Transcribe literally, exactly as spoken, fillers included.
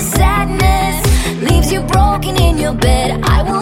sadness leaves you broken in your bed. I will